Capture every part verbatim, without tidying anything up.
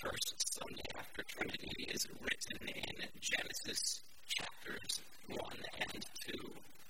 first Sunday after Trinity is written in Genesis chapters one and two.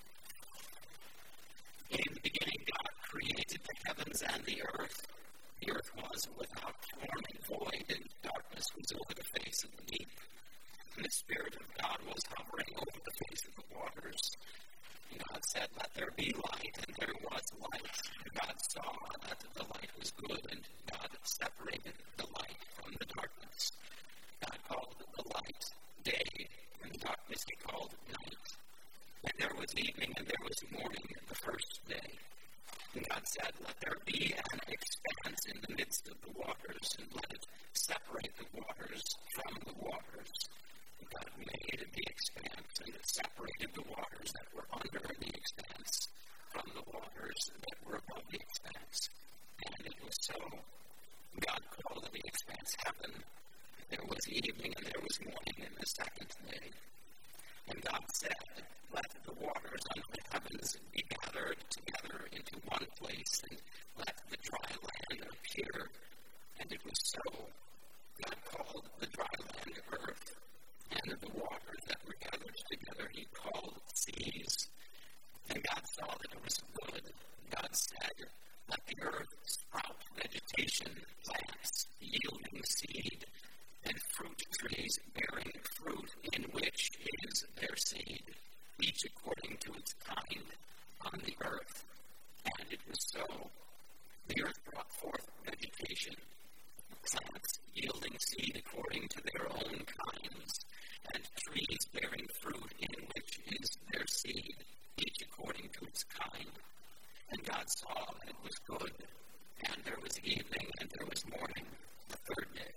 In the beginning, God created the heavens and the earth. The earth was without form and void, and darkness was over the face of the deep. And the Spirit of God was hovering over the face of the waters. And God said, "Let there be light," and there was light. And God saw that the light was good, and God separated the light from the darkness. God called the light day, and the darkness he called night. And there was evening, and there was morning the first day. And God said, "Let there be an expanse in the midst of the waters, and let it separate the waters from the waters." And God made the expanse, and it separated the waters that were under the expanse from the waters that were above the expanse. And it was so. God called the expanse heaven. There was evening, and there was morning in the second day. And God said, "Let the waters under the heavens be gathered together into one place, and let the dry land appear." And it was so. God called the dry land earth, and the waters that were gathered together he called seas. And God saw that it was good. God said, "Let the earth sprout vegetation, plants yielding seed, and fruit trees bearing fruit in which is their seed, each according to its kind on the earth." And it was so. The earth brought forth vegetation, plants yielding seed according to their own kinds, and trees bearing fruit in which is their seed, each according to its kind. And God saw that it was good. And there was evening, and there was morning, the third day.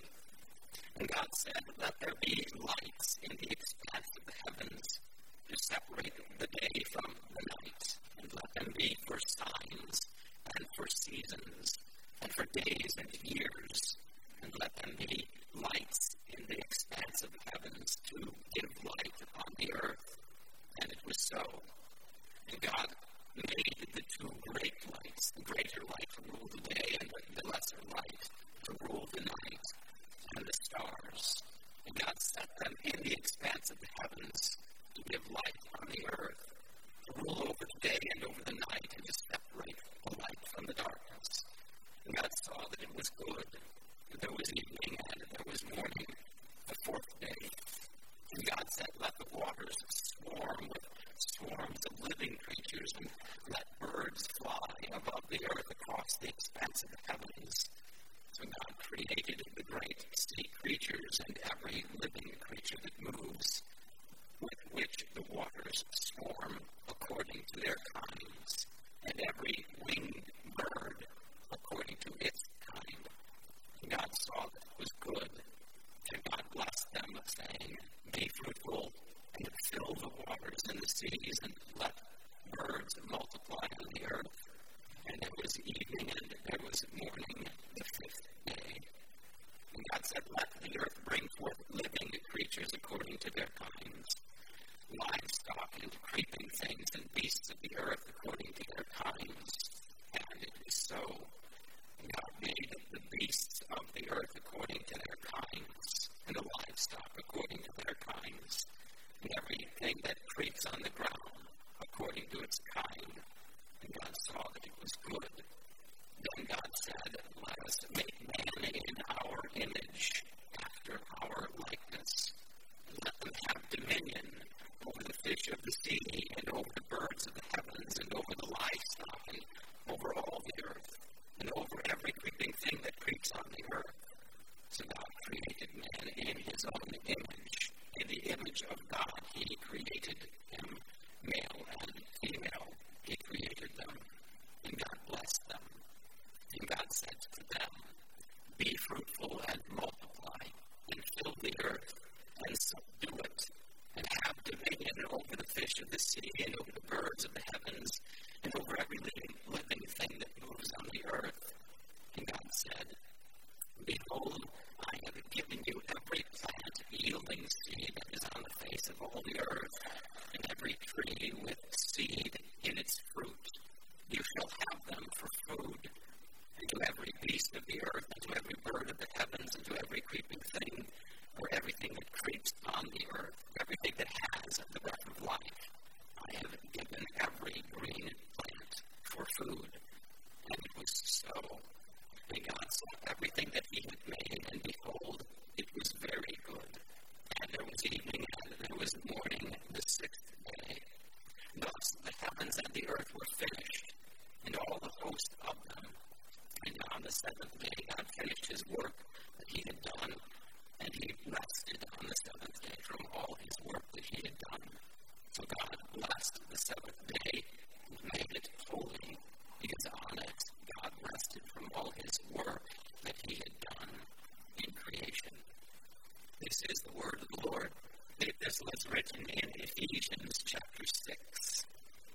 And God said, "Let there be lights in the expanse of the heavens to separate the day from the night, and let them be for signs and for seasons and for days and years, and let them be lights in the expanse of the heavens to give light upon the earth." And it was so. And God made the two great lights. The greater light to rule the day, and the lesser light to rule the night, and the stars. And God set them in the expanse of the heavens to give light on the earth, to rule over the day and over the night, and to separate the light from the darkness. And God saw that it was good. And there was evening, and there was morning, the fourth day. And God said, "Let the waters swarm with swarms of living creatures, and let birds fly above the earth across the expanse of the heavens." So God created the great sea creatures and every living creature that moves, with which the waters swarm according to their kinds, and every winged bird according to its kind. And God saw that it was good. And God blessed them, saying, "Be fruitful, and fill the waters and the seas, and let birds multiply on the earth." And there was evening, and there was morning, the fifth day. And God said, "Let the earth bring forth living creatures according to their kinds, livestock and creeping things, and beasts of the earth according to their kinds." And it was so. And God made the beasts of the earth according to their kinds, and the livestock according to their kinds, and everything that creeps on the ground according to its kind. And God saw that it was good. Then God said, "Let us make man in our image, after our likeness, and let them have dominion over the fish of the sea, and over the birds of the heavens, and over the livestock, and over all the earth, and over every creeping thing that creeps on the earth." So God created man in his own image. In the image of God he created him, male and female he created them. And God blessed them. And God said to them, "Be fruitful and multiply, and fill the earth, and subdue it, and have dominion over the fish of the sea, and over the birds of the heavens, and over every living, living thing that moves on the earth." And God said, "Behold, I have given you every plant yielding seed that is on the face of all the earth, and every tree with seed in its fruit. You shall have them for food. And to every beast of the earth, and to every bird of the heavens, and to every creeping saw everything that he had made, and behold, it was very good. And there was evening, and there was morning, the sixth day. Thus the heavens and the earth were finished, and all the host of them. And on the seventh day God finished his work that he had done, and he rested on the seventh day from all his work that he had done. So God blessed the seventh day and made it holy, because on it God rested from all his work that he had done in creation. This is the word of the Lord. The epistle is written in Ephesians chapter six.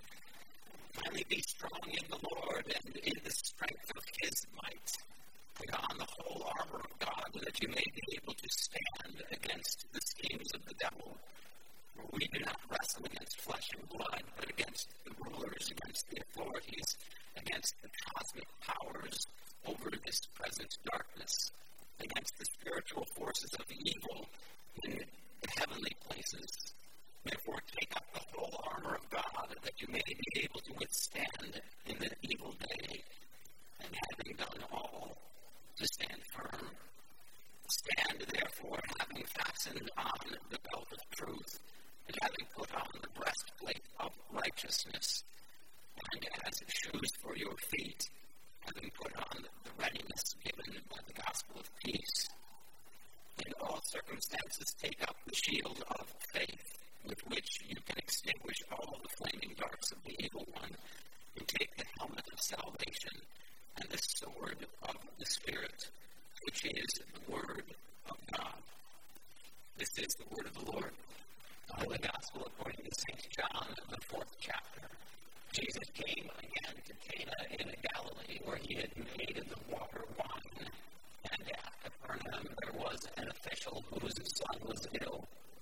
Finally, be strong in the Lord and in the strength of his might. Put on the whole armor of God, that you may be able to stand against the schemes of the devil. For we do not wrestle against flesh and blood, but against the rulers, against the authorities, against the cosmic powers over this present darkness, against the spiritual forces of evil in the heavenly places. Therefore, take up the whole armor of God, that you may be able to withstand in the evil day, and having done all, to stand firm. Stand, therefore, having fastened on the belt of truth, and having put on the breastplate of righteousness, and as shoes for your feet, having put on the readiness given by the gospel of peace. In all circumstances, take up the shield of faith, with which you can extinguish all the flaming darts of the evil one, and take the helmet of salvation and the sword of the Spirit, which is the word of God. This is the word of the Lord. The Holy Gospel according to Saint John, the fourth chapter. Jesus came again to Cana in Galilee, where he had made the water wine. And at Capernaum there was an official whose son was ill.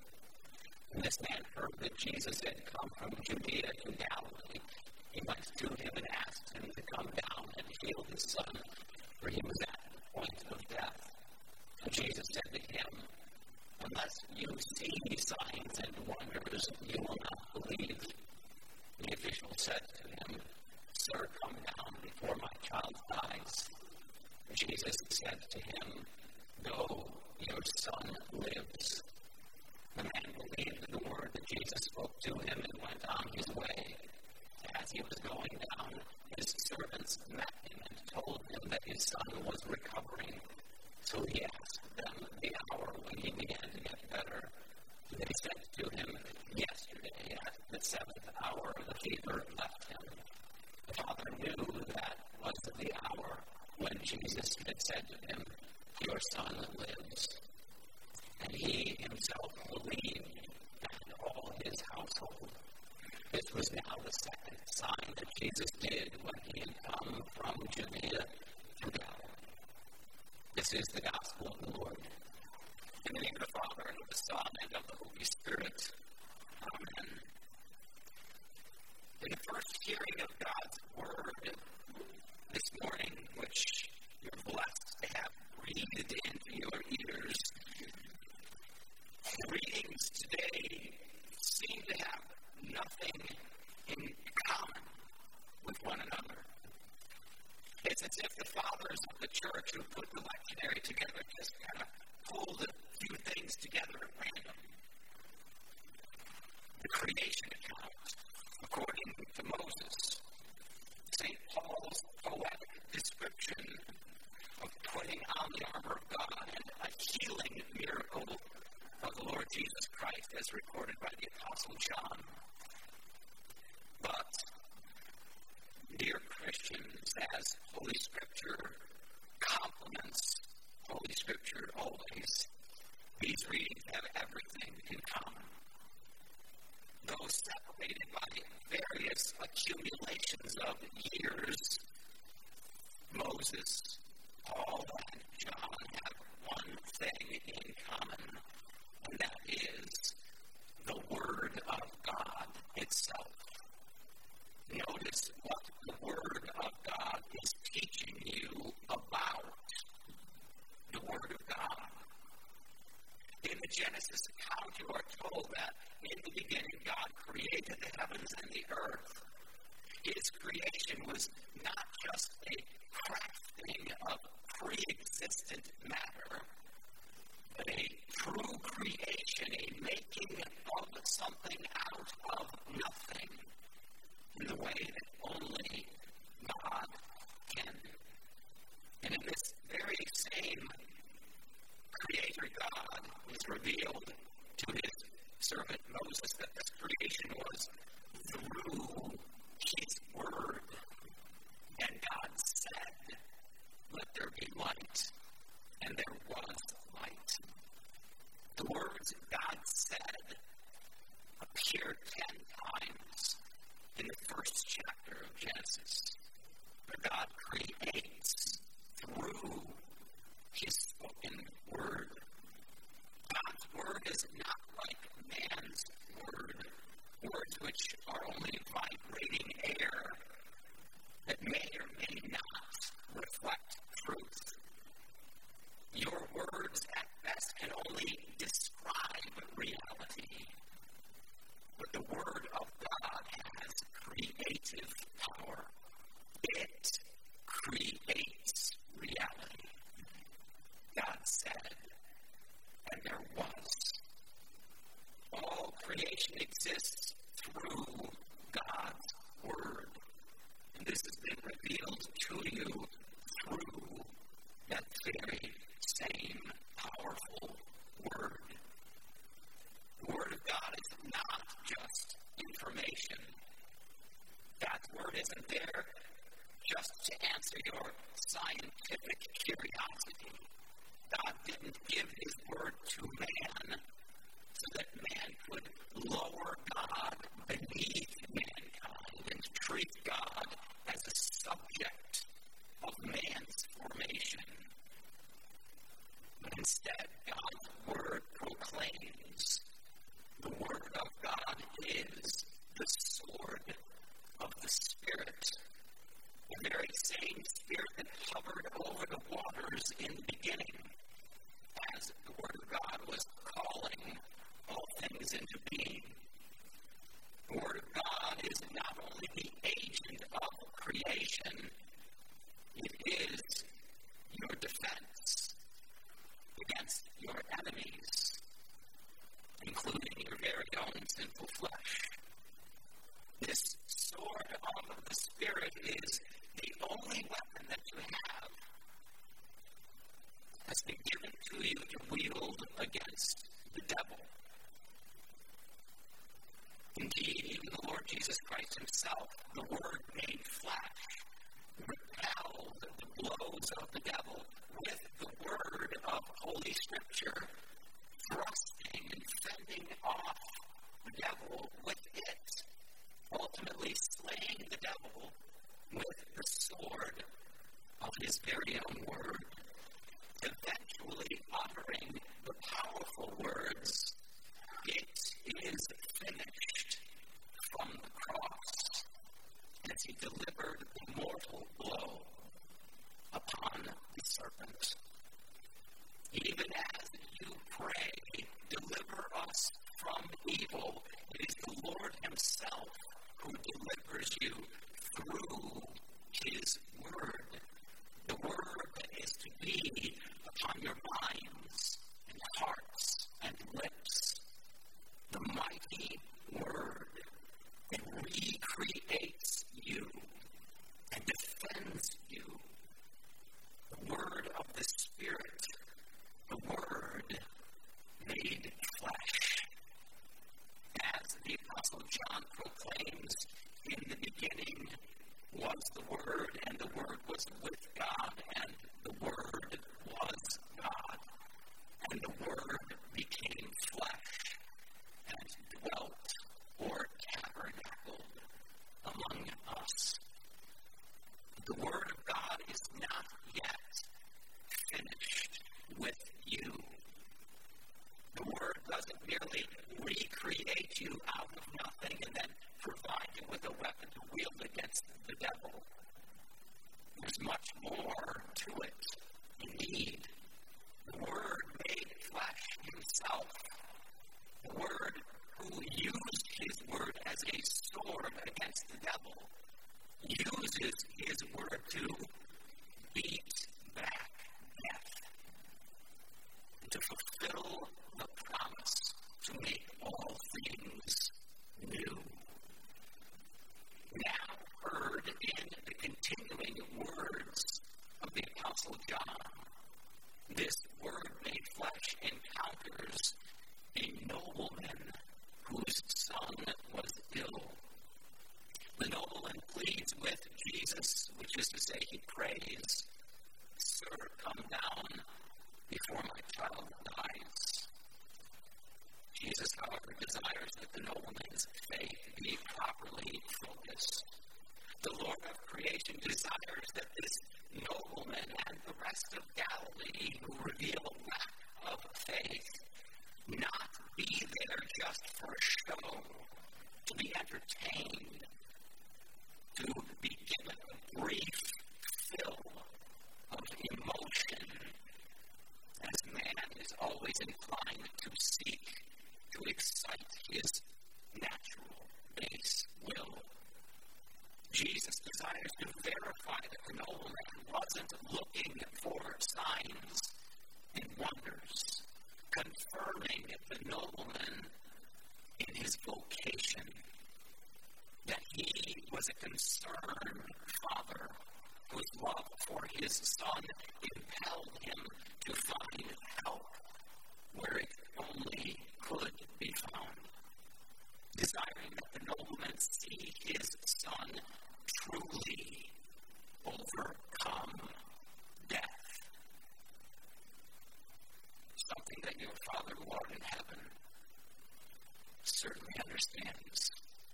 When this man heard that Jesus had come from Judea to Galilee, he went to him and asked him to come down and heal his son, for he was at the point of death. And Jesus said to him, unless you see signs and wonders, you will not believe. The official said to him, Sir, come down before my child dies. Jesus said to him, Go, your son lives. The man believed the word that Jesus spoke to him and went on his way. As he was going down, his servants met him and told him that his son was recovering. So he asked them the hour when he began to get better. They said to him, Yesterday at the seventh hour the fever left him. The father knew that was the hour when Jesus had said to him, Your son lives. And he himself believed, and all his household. This was now the second sign that Jesus did when he had come from Judea to Galilee. This is the gospel of the Lord. In the name of the Father, and of the Son, and of the Holy Spirit. Amen. In the first hearing of God's word this morning, which you're blessed to have breathed into your ears, the readings today seem to have nothing in common with one another. It's as if the fathers of the church who put the lectionary together just kind of pulled a few things together at random. The creation account, according to Moses, Saint Paul's poetic description of putting on the armor of God, and a healing miracle of the Lord Jesus Christ as recorded by the Apostle John. But, dear Christians, as Holy Scripture complements Holy Scripture always, these readings have everything in common. Though separated by various accumulations of years, Moses, Paul, and John have one thing in common, and that is the Word of God itself. Notice what the Word of God is teaching you about the Word of God. In the Genesis account, you are told that in the beginning God created the heavens and the earth. His creation was not just a crafting of pre his spoken word. God's word is not like man's word, words which are only vibrating air that may or may not reflect truth. Your words at best can only describe reality, but the word of God has creative power. It creates reality. God said, and there was. All creation exists through God's word. And this has been revealed to you through that very same powerful word. The word of God is not just information. God's word isn't there just to answer your scientific curiosity. God didn't give his word to man so that man could lower God beneath mankind and treat God as a subject of man's formation. But instead, God's word proclaims the word of God is the sword of the Spirit. The very same Spirit that hovered over the waters in the beginning as the word of God was calling all things into being. The word of God is not only the agent of creation, it is your defense against your enemies, including your very own sinful flesh. This sword of the Spirit is the only weapon that you have. Has been given to you to wield against the devil. Indeed, even the Lord Jesus Christ himself, the Word made flesh, repelled the blows of the devil with the word of Holy Scripture, thrusting and fending off the devil with it, ultimately slaying the devil with the sword of his very own word, eventually uttering the powerful words, "It is finished," from the cross, as he delivered the mortal blow upon the serpent. Even as you pray, "Deliver us from evil," it is the Lord himself who delivers you through his word. The word that is to be upon your minds and hearts and lips. The mighty word that recreates you and defends you. The word of the Spirit. The word made flesh. As the Apostle John proclaims, in the beginning was the entertained, to be given a brief fill of emotion, as man is always inclined to seek to excite his natural base will. Jesus desires to verify that the nobleman wasn't looking for signs and wonders, confirming the nobleman in his vocation, that he was a concerned father whose love for his son impelled him to find help where it only could be found, desiring that the nobleman see his son truly overcome death. Something that your Father, Lord in heaven, certainly understands.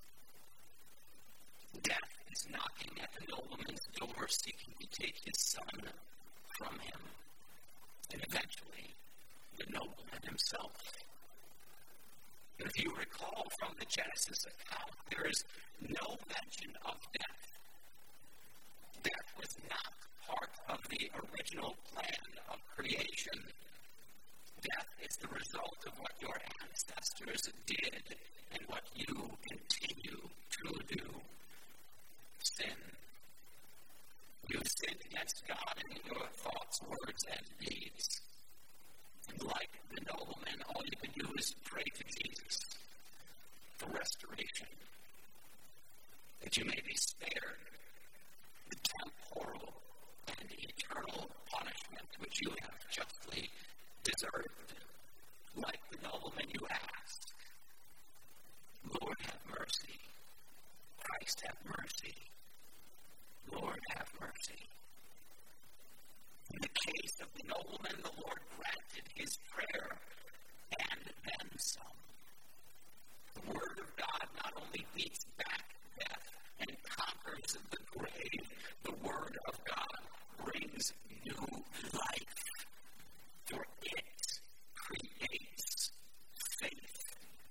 Death is knocking at the nobleman's door, seeking to take his son from him, and eventually the nobleman himself. And if you recall from the Genesis account, there is no mention of death. Death was not part of the original plan of creation. Death is the result of what your ancestors did and what you continue to do. Sin. You sinned against God in your thoughts, words, and deeds. And like the nobleman, all you can do is pray to Jesus for restoration, that you may be spared the temporal and eternal punishment which you have justly deserved. Like the nobleman, you asked, Lord, have mercy. Christ, have mercy. Lord, have mercy. In the case of the nobleman, the Lord granted his prayer and then some. The Word of God not only beats back death and conquers the grave, the Word of God brings new life, for it creates faith.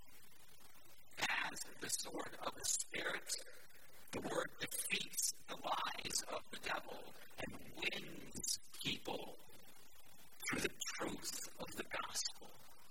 As the sword of the Spirit, the Word defeats the lies of the devil and wins people through the truth of the gospel.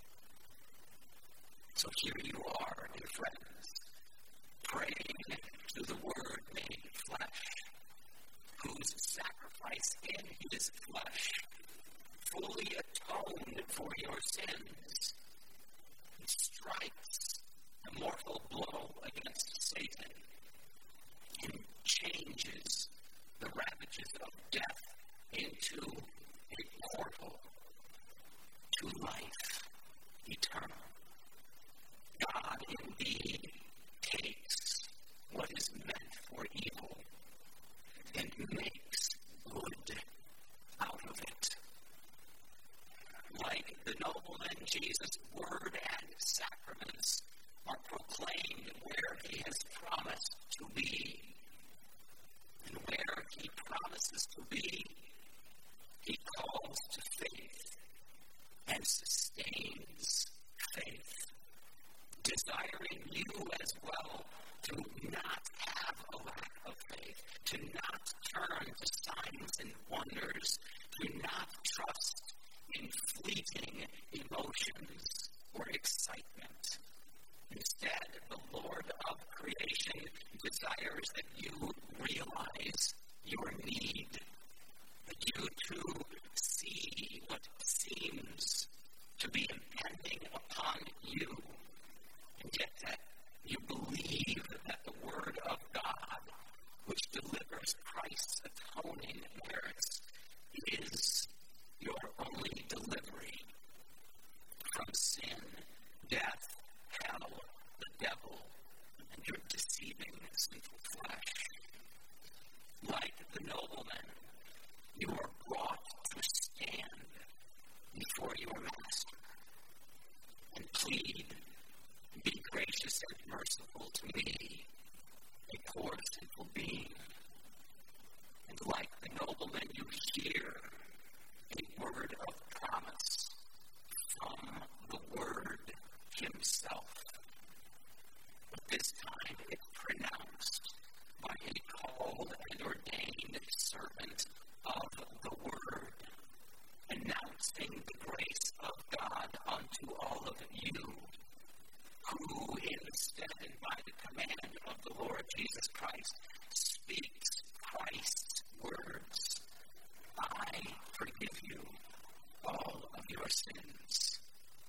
So here you are, dear friends, praying to the Word made flesh, whose sacrifice in his flesh fully atoned for your sins. He strikes a mortal blow against Satan and changes the ravages of death into a portal to life eternal. God indeed takes what is meant for evil and makes good out of it. Like the nobleman, Jesus' word and sacraments are proclaimed where he has promised to be. And where he promises to be, he calls to faith and sustains faith, desiring you as well to not have a lack of faith, to not turn to signs and wonders, to not trust in fleeting emotions or excitement. Instead, the Lord of creation desires that you realize your need, that you too see what seems to be impending upon you, and yet that you believe that the Word of God, which delivers Christ's atoning merits, is your only delivery from sin, death, hell, the devil, and your deceiving sinful flesh. Like the nobleman, you are brought to announcing the grace of God unto all of you, who instead and by the command of the Lord Jesus Christ speaks Christ's words. I forgive you all of your sins.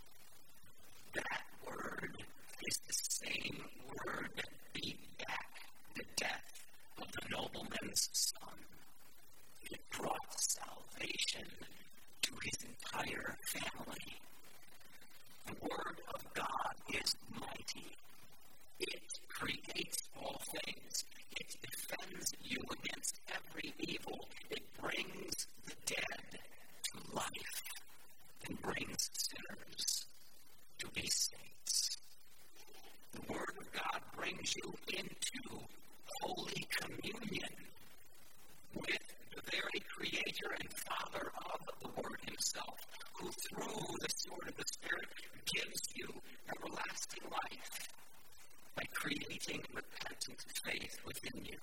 That word is the same word that beat back the death of the nobleman's son. It brought salvation to his entire family. The word of God is mighty. It creates all things. It defends you against every evil. It brings the dead to life and brings sinners to be saints. The word of God brings you into Holy Communion with the very Creator and Father of the Word Himself, who through the sword of the Spirit gives you everlasting life by creating repentant faith within you.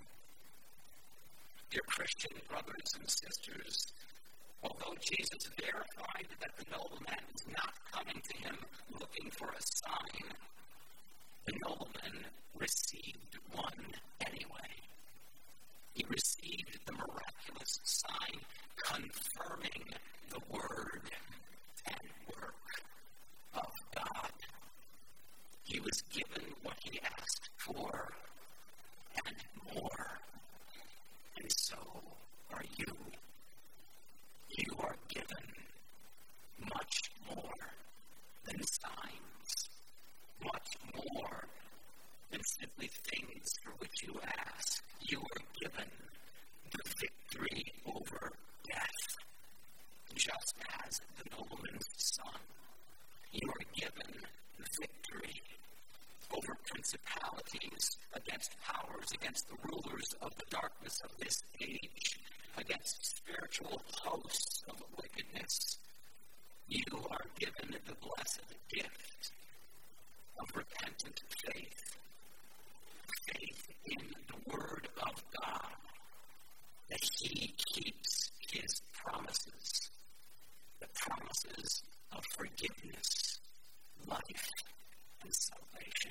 Dear Christian brothers and sisters, although Jesus verified that the nobleman was not coming to him looking for a sign, the nobleman received one anyway. He received the miraculous sign confirming the word and work of God. He was given what he asked for and more. And so are you. You are given much more than signs, much more than simply things for which you ask. You are given the victory over death, just as the nobleman's son. You are given victory over principalities, against powers, against the rulers of the darkness of this age, against spiritual hosts of wickedness. You are given the blessed gift of repentant faith. Faith in the Word of God, that He keeps His promises, the promises of forgiveness, life, and salvation.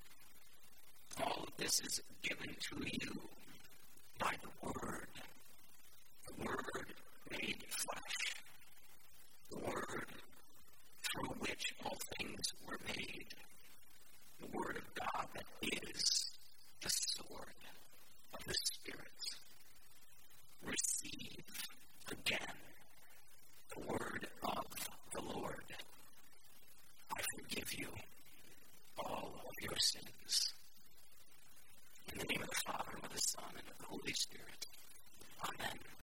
All of this is given to you by the Word, the Word made flesh, the Word through which all things were made, the Word of God that is the sword of the Spirit. Receive again the word of the Lord. I forgive you all of your sins. In the name of the Father, and of the Son, and of the Holy Spirit. Amen.